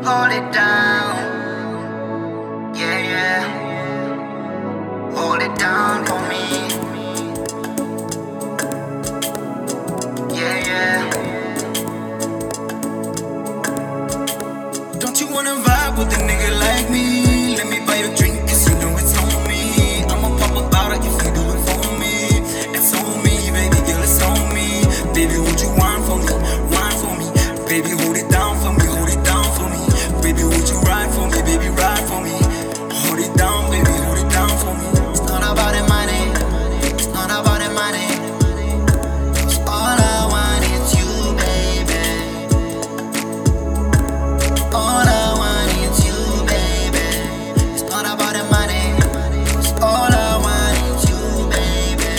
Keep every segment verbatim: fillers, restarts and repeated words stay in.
Hold it down, yeah, yeah. Hold it down for me, yeah, yeah. Don't you wanna vibe with a nigga like me? Let me buy you a drink, cause you know it's on me. I'ma pop a bottle if you do it for me. It's on me, baby girl, it's on me. Baby, would you whine for me, whine for me? Baby, hold it down for me, hold it down for me. Baby, would you ride for me, baby, ride for me? Hold it down, baby, hold it down for me. It's not about the money, it's not about the money. Cause all I want is you, baby. All I want is you, baby. It's not about the money, cause all I want is you, baby.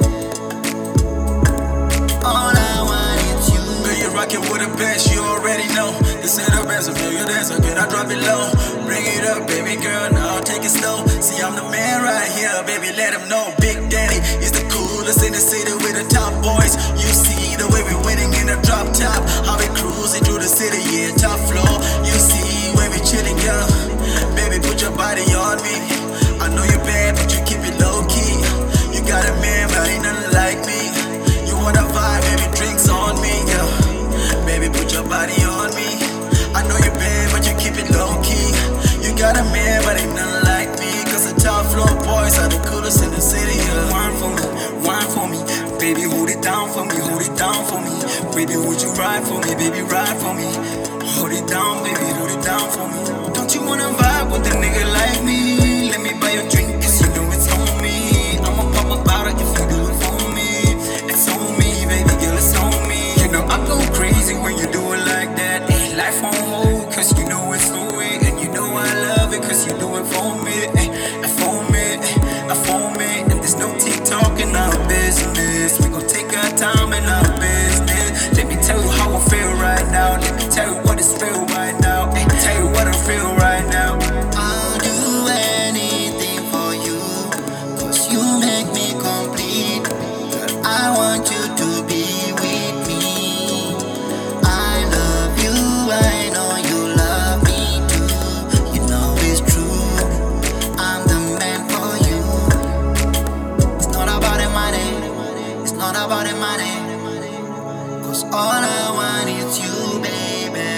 All I want is you. Girl, you're rockin' with the best, you already know. This ain't the best, I feel your dance, can I drop it low? Bring it up, baby girl, now I'll take it slow. See, I'm the man right here, baby, let him know. Big Daddy is the coolest in the city with the top boys. You see the way we winning in the drop top, how we cruising through the city, yeah, top floor. You see when we chilling, yeah. Baby, put your body on me. I know you're bad, but you keep it low key. You got a man, but ain't nothing like me. You wanna vibe, baby, drinks on me, yeah. Baby, put your body on me. I know you're bad, but you keep it low key. You got a man, but ain't nothing like me. Cause the top floor boys are the coolest in the city, yeah. Wine for me, wine for me. Baby, hold it down for me, hold it down for me. Baby, would you ride for me, baby, ride for me? Hold it down, baby, hold it down for me. Don't you wanna vibe with a nigga like me? Let me buy you a drink, cause you know it's on me. I'ma pop a bottle if you do it for me. It's on me, baby girl, it's on me. You know I go crazy when you do it like that. Ay, life on hold, cause you know it's the way. And you know I love it, cause you do it for me. Ay, ay, for me, ay, ay, for me. And there's no TikTok in our business. We gon' take our time in our business. Let me tell you how I feel right now. Let me tell you what it's feel right now. Ay, tell you what I feel right now. I'll do anything for you, cause you make me complete. Girl, I want you to be with me. I love you, I know you love me too. You know it's true, I'm the man for you. It's not about the money, it's not about the money. Cause all I want is you, baby.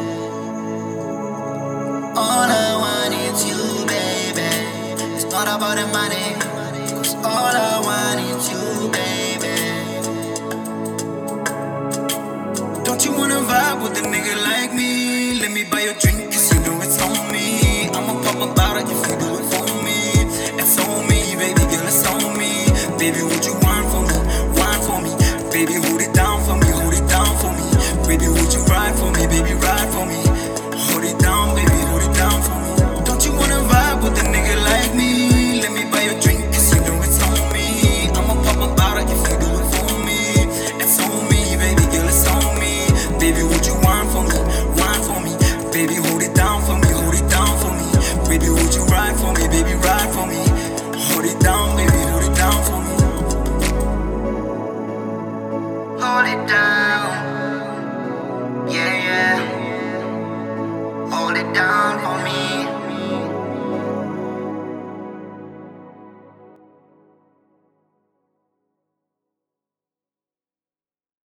All I want is you, baby. It's not about the money. Cause all I want is you, baby. Don't you wanna vibe with a nigga like me? Let me buy you a drink, cause you know it's on me. I'ma pop a bottle if you do it for me. It's on me, baby girl, it's on me. Baby, would you whine for me, whine for me? Baby, hold it down for me, hold it down for me. Baby, would you ride for me, baby, ride for me? Hold it down, baby, hold it down for me. Don't you wanna vibe with a nigga like me? Let me buy you a drink, cause you know it's on me. I'ma pop a bottle if you do it for me. It's on me, baby girl, it's on me. Baby, would you whine for me, whine for me? Baby, hold it down for me, hold it down for me. Baby, would you ride for me, baby, ride for me? Hold it down, baby, hold it down for me. Hold it down.